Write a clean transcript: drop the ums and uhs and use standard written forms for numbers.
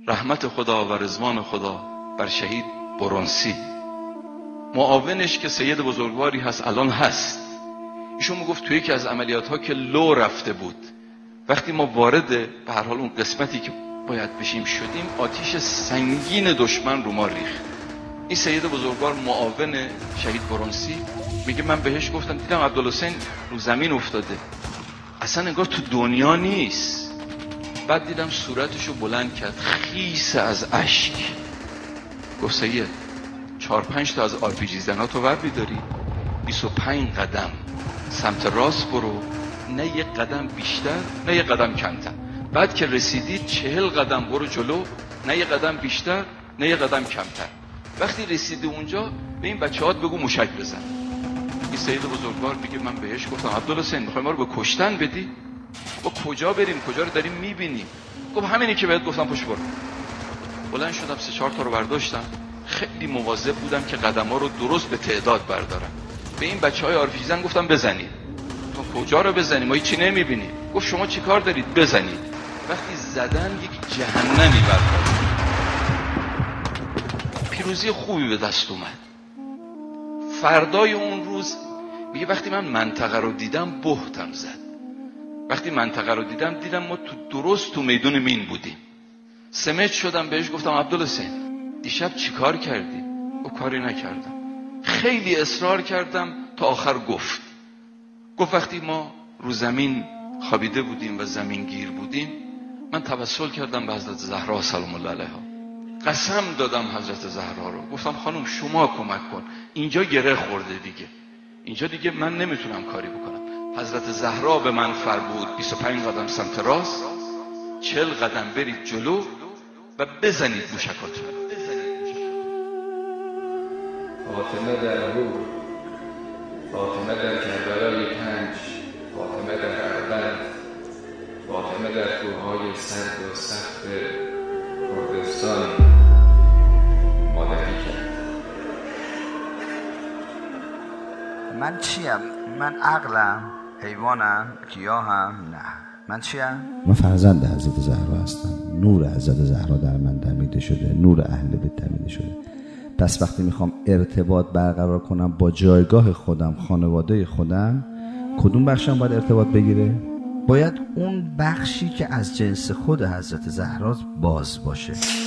رحمت خدا و رضوان خدا بر شهید برونسی. معاونش که سید بزرگواری هست، الان هست، ایشون میگفت توی یکی از عملیات ها که لو رفته بود، وقتی ما وارد به هر حال اون قسمتی که باید بشیم شدیم، آتیش سنگین دشمن رو ما ریخت. این سید بزرگوار معاون شهید برونسی میگه من بهش گفتم دیدم عبدالحسین رو زمین افتاده، اصلا انگار تو دنیا نیست. بعد دیدم صورتشو بلند کرد خیس از اشک، گفت سید 4-5 تا از آرپیجی زناتو ور بیداری، 25 قدم سمت راست برو، نه یک قدم بیشتر نه یک قدم کمتر. بعد که رسیدی 40 قدم برو جلو، نه یک قدم بیشتر نه یک قدم کمتر. وقتی رسیدی اونجا به این بچه‌هات بگو موشک بزن. این سید بزرگوار میگه من بهش گفتم عبدالحسین میخوای ما رو به کشتن بدی؟ با کجا بریم؟ کجا رو داریم میبینیم؟ گفت همینی که بهت گفتم، پشت برو. بلند شدم 3-4 تا رو برداشتم، خیلی مواظب بودم که قدم‌ها رو درست به تعداد بردارم. به این بچه‌های آرپیجی گفتم بزنید. تو کجا رو بزنیم؟ ما هیچی نمیبینیم. گفت شما چی کار دارید؟ بزنید. وقتی زدن یک جهنمی برپا، پیروزی خوبی به دست اومد. فردای اون روز میگه وقتی من منطقه رو دیدم بهتم زد. وقتی منطقه رو دیدم ما درست تو میدون مین بودیم. سمج شدم بهش گفتم عبدالحسین دیشب چی کار کردی؟ او کاری نکردم. خیلی اصرار کردم تا آخر گفت وقتی ما رو زمین خوابیده بودیم و زمین گیر بودیم، من توسل کردم به حضرت زهرا سلام الله علیها، قسم دادم حضرت زهرا رو، گفتم خانم شما کمک کن، اینجا گره خورده دیگه، اینجا دیگه من نمیتونم کاری بکنم. حضرت زهرا به من فرمود 25 قدم سمت راست، 40 قدم برید جلو و بزنید موشکاتون. فاطمه در روح، فاطمه در کربلای 5، فاطمه در اربد، فاطمه در کوههای سرد و سخت کردستان مادری کرد. من چیم؟ من عقلم؟ حیوانم؟ گیاهم؟ نه. من چیم؟ من فرزند حضرت زهرا هستم. نور حضرت زهرا در من دمیده شده، نور اهل بیت دمیده شده. پس وقتی میخوام ارتباط برقرار کنم با جایگاه خودم، خانواده خودم، کدوم بخشم باید ارتباط بگیره؟ باید اون بخشی که از جنس خود حضرت زهرا باز باشه.